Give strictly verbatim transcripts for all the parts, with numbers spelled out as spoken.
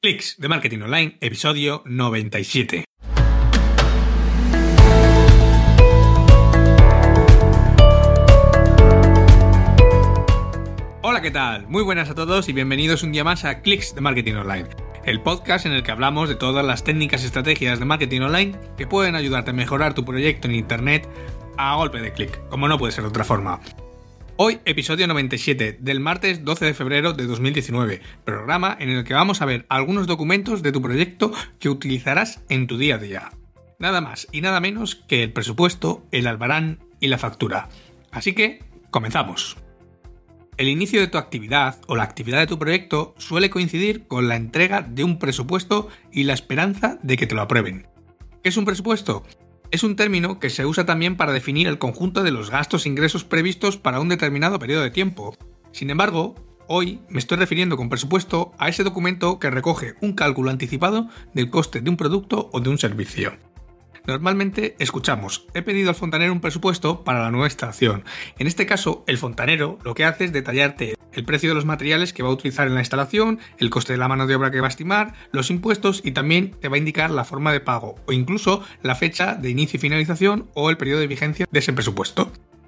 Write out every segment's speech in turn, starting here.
Clics de Marketing Online, episodio noventa y siete. Hola, ¿qué tal? Muy buenas a todos y bienvenidos un día más a Clics de Marketing Online, el podcast en el que hablamos de todas las técnicas y estrategias de marketing online que pueden ayudarte a mejorar tu proyecto en Internet a golpe de clic, como no puede ser de otra forma. Hoy, episodio noventa y siete, del martes doce de febrero de dos mil diecinueve, programa en el que vamos a ver algunos documentos de tu proyecto que utilizarás en tu día a día. Nada más y nada menos que el presupuesto, el albarán y la factura. Así que, comenzamos. El inicio de tu actividad o la actividad de tu proyecto suele coincidir con la entrega de un presupuesto y la esperanza de que te lo aprueben. ¿Qué es un presupuesto? Es un término que se usa también para definir el conjunto de los gastos e ingresos previstos para un determinado periodo de tiempo. Sin embargo, hoy me estoy refiriendo con presupuesto a ese documento que recoge un cálculo anticipado del coste de un producto o de un servicio. Normalmente escuchamos, he pedido al fontanero un presupuesto para la nueva instalación. En este caso, el fontanero lo que hace es detallarte el precio de los materiales que va a utilizar en la instalación, el coste de la mano de obra que va a estimar, los impuestos y también te va a indicar la forma de pago o incluso la fecha de inicio y finalización o el periodo de vigencia de ese presupuesto.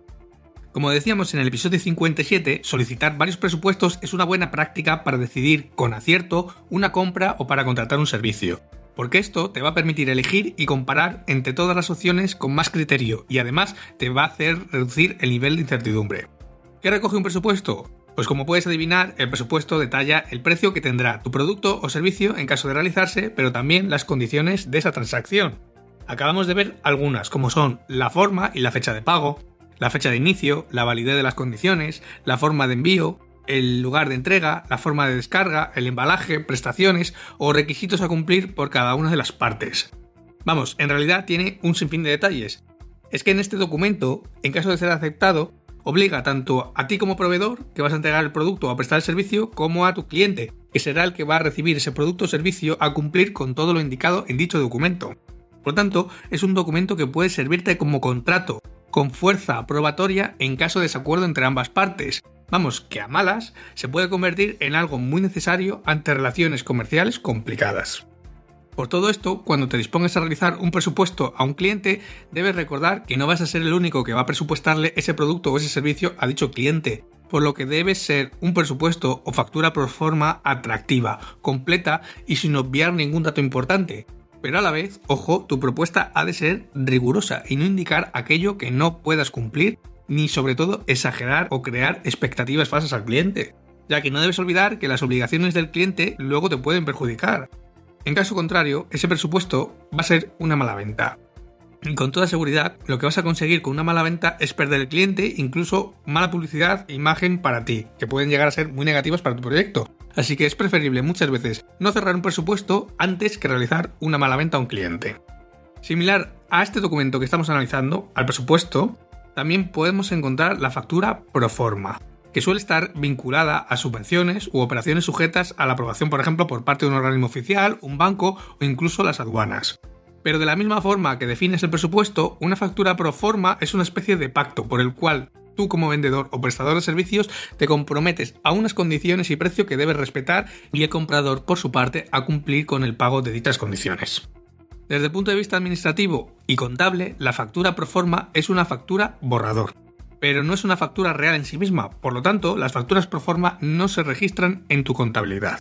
Como decíamos en el episodio cincuenta y siete, solicitar varios presupuestos es una buena práctica para decidir con acierto una compra o para contratar un servicio. Porque esto te va a permitir elegir y comparar entre todas las opciones con más criterio y además te va a hacer reducir el nivel de incertidumbre. ¿Qué recoge un presupuesto? Pues como puedes adivinar, el presupuesto detalla el precio que tendrá tu producto o servicio en caso de realizarse, pero también las condiciones de esa transacción. Acabamos de ver algunas, como son la forma y la fecha de pago, la fecha de inicio, la validez de las condiciones, la forma de envío, el lugar de entrega, la forma de descarga, el embalaje, prestaciones o requisitos a cumplir por cada una de las partes. Vamos, en realidad tiene un sinfín de detalles. Es que en este documento, en caso de ser aceptado, obliga tanto a ti como proveedor, que vas a entregar el producto o a prestar el servicio, como a tu cliente, que será el que va a recibir ese producto o servicio a cumplir con todo lo indicado en dicho documento. Por lo tanto, es un documento que puede servirte como contrato, con fuerza probatoria en caso de desacuerdo entre ambas partes. Vamos, que a malas se puede convertir en algo muy necesario ante relaciones comerciales complicadas. Por todo esto, cuando te dispongas a realizar un presupuesto a un cliente, debes recordar que no vas a ser el único que va a presupuestarle ese producto o ese servicio a dicho cliente, por lo que debe ser un presupuesto o factura pro forma atractiva, completa y sin obviar ningún dato importante. Pero a la vez, ojo, tu propuesta ha de ser rigurosa y no indicar aquello que no puedas cumplir, ni sobre todo exagerar o crear expectativas falsas al cliente, ya que no debes olvidar que las obligaciones del cliente luego te pueden perjudicar. En caso contrario, ese presupuesto va a ser una mala venta. Y con toda seguridad, lo que vas a conseguir con una mala venta es perder el cliente, incluso mala publicidad e imagen para ti, que pueden llegar a ser muy negativas para tu proyecto. Así que es preferible muchas veces no cerrar un presupuesto antes que realizar una mala venta a un cliente. Similar a este documento que estamos analizando, al presupuesto, también podemos encontrar la factura pro forma, que suele estar vinculada a subvenciones u operaciones sujetas a la aprobación, por ejemplo, por parte de un organismo oficial, un banco o incluso las aduanas. Pero de la misma forma que defines el presupuesto, una factura pro forma es una especie de pacto por el cual tú como vendedor o prestador de servicios te comprometes a unas condiciones y precio que debes respetar y el comprador, por su parte, a cumplir con el pago de dichas condiciones. Desde el punto de vista administrativo y contable, la factura pro forma es una factura borrador, pero no es una factura real en sí misma, por lo tanto, las facturas pro forma no se registran en tu contabilidad.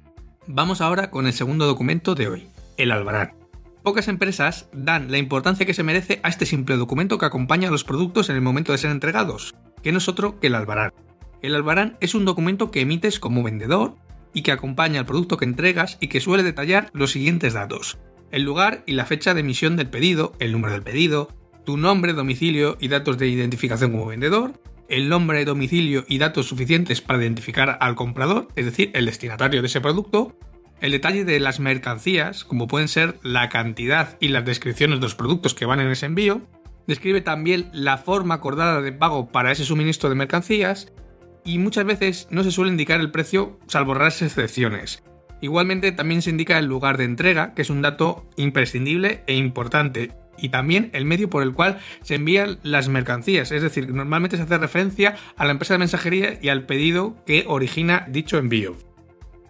Vamos ahora con el segundo documento de hoy, el albarán. Pocas empresas dan la importancia que se merece a este simple documento que acompaña a los productos en el momento de ser entregados, que no es otro que el albarán. El albarán es un documento que emites como vendedor y que acompaña al producto que entregas y que suele detallar los siguientes datos: el lugar y la fecha de emisión del pedido, el número del pedido, tu nombre, domicilio y datos de identificación como vendedor, el nombre, domicilio y datos suficientes para identificar al comprador, es decir, el destinatario de ese producto, el detalle de las mercancías, como pueden ser la cantidad y las descripciones de los productos que van en ese envío, describe también la forma acordada de pago para ese suministro de mercancías y muchas veces no se suele indicar el precio salvo raras excepciones. Igualmente también se indica el lugar de entrega, que es un dato imprescindible e importante, y también el medio por el cual se envían las mercancías, es decir, normalmente se hace referencia a la empresa de mensajería y al pedido que origina dicho envío.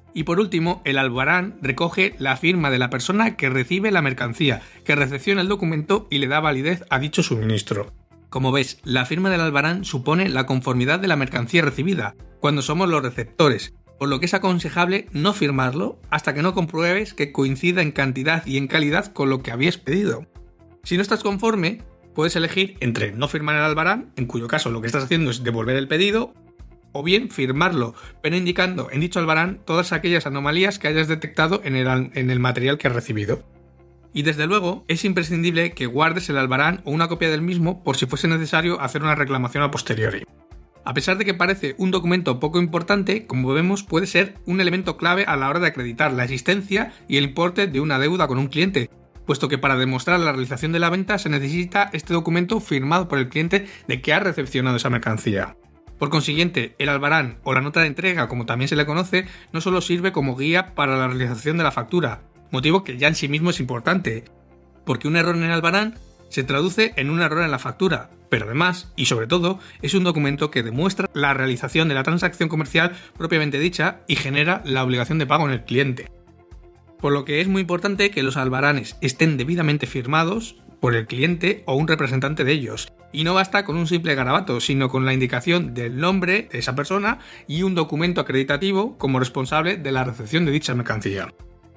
Y por último, el albarán recoge la firma de la persona que recibe la mercancía, que recepciona el documento y le da validez a dicho suministro. Como ves, la firma del albarán supone la conformidad de la mercancía recibida, cuando somos los receptores, por lo que es aconsejable no firmarlo hasta que no compruebes que coincida en cantidad y en calidad con lo que habías pedido. Si no estás conforme, puedes elegir entre no firmar el albarán, en cuyo caso lo que estás haciendo es devolver el pedido, o bien firmarlo, pero indicando en dicho albarán todas aquellas anomalías que hayas detectado en el, en el material que has recibido. Y desde luego, es imprescindible que guardes el albarán o una copia del mismo por si fuese necesario hacer una reclamación a posteriori. A pesar de que parece un documento poco importante, como vemos puede ser un elemento clave a la hora de acreditar la existencia y el importe de una deuda con un cliente, puesto que para demostrar la realización de la venta se necesita este documento firmado por el cliente de que ha recepcionado esa mercancía. Por consiguiente, el albarán o la nota de entrega, como también se le conoce, no solo sirve como guía para la realización de la factura, motivo que ya en sí mismo es importante, porque un error en el albarán se traduce en un error en la factura, pero además, y sobre todo, es un documento que demuestra la realización de la transacción comercial propiamente dicha y genera la obligación de pago en el cliente. Por lo que es muy importante que los albaranes estén debidamente firmados por el cliente o un representante de ellos. Y no basta con un simple garabato, sino con la indicación del nombre de esa persona y un documento acreditativo como responsable de la recepción de dicha mercancía.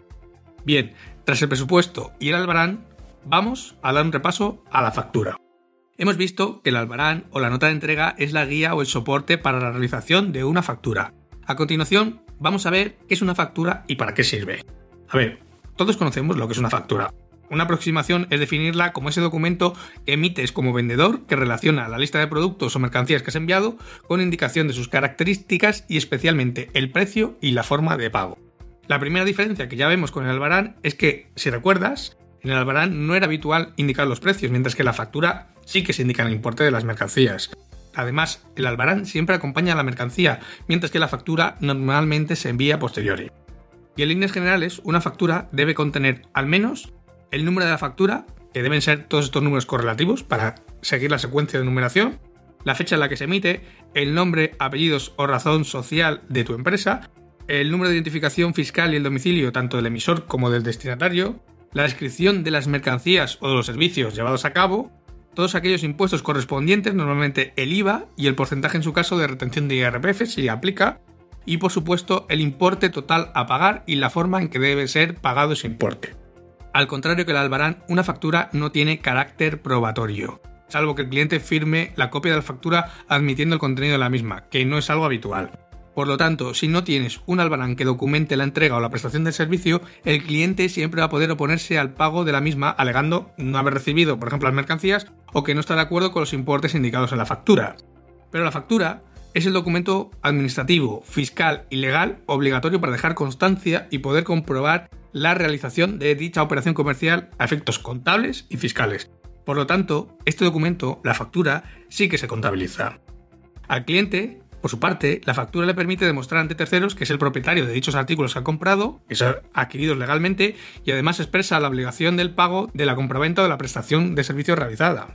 Bien, tras el presupuesto y el albarán, vamos a dar un repaso a la factura. Hemos visto que el albarán o la nota de entrega es la guía o el soporte para la realización de una factura. A continuación, vamos a ver qué es una factura y para qué sirve. A ver, todos conocemos lo que es una factura. Una aproximación es definirla como ese documento que emites como vendedor que relaciona la lista de productos o mercancías que has enviado con indicación de sus características y especialmente el precio y la forma de pago. La primera diferencia que ya vemos con el albarán es que, si recuerdas, en el albarán no era habitual indicar los precios, mientras que en la factura sí que se indica el importe de las mercancías. Además, el albarán siempre acompaña a la mercancía, mientras que la factura normalmente se envía a posteriori. Y en líneas generales, una factura debe contener al menos el número de la factura, que deben ser todos estos números correlativos para seguir la secuencia de numeración, la fecha en la que se emite, el nombre, apellidos o razón social de tu empresa, el número de identificación fiscal y el domicilio tanto del emisor como del destinatario, la descripción de las mercancías o de los servicios llevados a cabo, todos aquellos impuestos correspondientes, normalmente el I V A y el porcentaje en su caso de retención de I R P F si aplica, y por supuesto el importe total a pagar y la forma en que debe ser pagado ese importe. Al contrario que el albarán, una factura no tiene carácter probatorio, salvo que el cliente firme la copia de la factura admitiendo el contenido de la misma, que no es algo habitual. Por lo tanto, si no tienes un albarán que documente la entrega o la prestación del servicio, el cliente siempre va a poder oponerse al pago de la misma alegando no haber recibido, por ejemplo, las mercancías o que no está de acuerdo con los importes indicados en la factura. Pero la factura es el documento administrativo, fiscal y legal obligatorio para dejar constancia y poder comprobar la realización de dicha operación comercial a efectos contables y fiscales. Por lo tanto, este documento, la factura, sí que se contabiliza. Al cliente, por su parte, la factura le permite demostrar ante terceros que es el propietario de dichos artículos que ha comprado, que son adquiridos legalmente, y además expresa la obligación del pago de la compraventa o de la prestación de servicio realizada.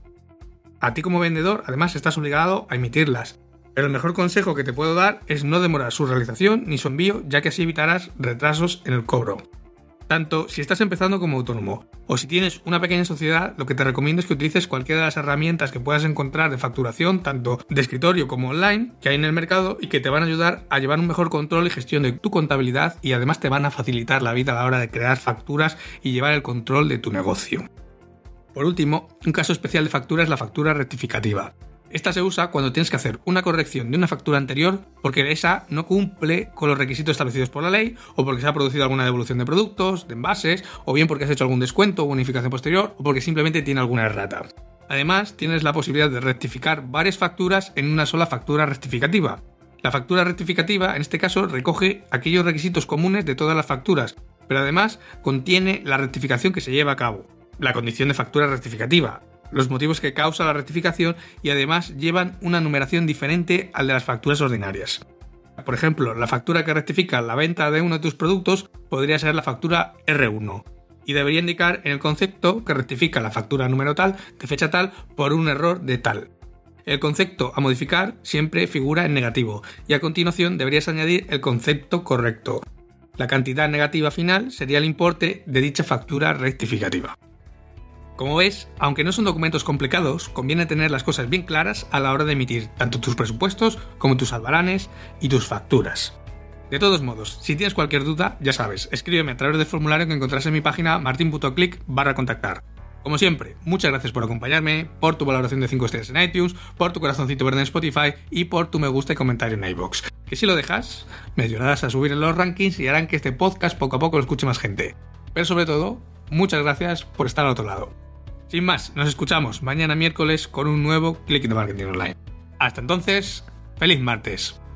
A ti como vendedor, además, estás obligado a emitirlas. Pero el mejor consejo que te puedo dar es no demorar su realización ni su envío, ya que así evitarás retrasos en el cobro. Tanto si estás empezando como autónomo, o si tienes una pequeña sociedad, lo que te recomiendo es que utilices cualquiera de las herramientas que puedas encontrar de facturación, tanto de escritorio como online, que hay en el mercado y que te van a ayudar a llevar un mejor control y gestión de tu contabilidad y además te van a facilitar la vida a la hora de crear facturas y llevar el control de tu negocio. Por último, un caso especial de factura es la factura rectificativa. Esta se usa cuando tienes que hacer una corrección de una factura anterior porque esa no cumple con los requisitos establecidos por la ley o porque se ha producido alguna devolución de productos, de envases, o bien porque has hecho algún descuento o bonificación posterior o porque simplemente tiene alguna errata. Además, tienes la posibilidad de rectificar varias facturas en una sola factura rectificativa. La factura rectificativa, en este caso, recoge aquellos requisitos comunes de todas las facturas, pero además contiene la rectificación que se lleva a cabo, la condición de factura rectificativa, los motivos que causa la rectificación y además llevan una numeración diferente al de las facturas ordinarias. Por ejemplo, la factura que rectifica la venta de uno de tus productos podría ser la factura erre uno y debería indicar en el concepto que rectifica la factura número tal de fecha tal por un error de tal. El concepto a modificar siempre figura en negativo y a continuación deberías añadir el concepto correcto. La cantidad negativa final sería el importe de dicha factura rectificativa. Como ves, aunque no son documentos complicados, conviene tener las cosas bien claras a la hora de emitir tanto tus presupuestos como tus albaranes y tus facturas. De todos modos, si tienes cualquier duda, ya sabes, escríbeme a través del formulario que encontrarás en mi página martin.click barra contactar. Como siempre, muchas gracias por acompañarme, por tu valoración de cinco estrellas en iTunes, por tu corazoncito verde en Spotify y por tu me gusta y comentario en iVoox. Que si lo dejas, me ayudarás a subir en los rankings y harán que este podcast poco a poco lo escuche más gente. Pero sobre todo, muchas gracias por estar al otro lado. Sin más, nos escuchamos mañana miércoles con un nuevo Click de Marketing Online. Hasta entonces, ¡feliz martes!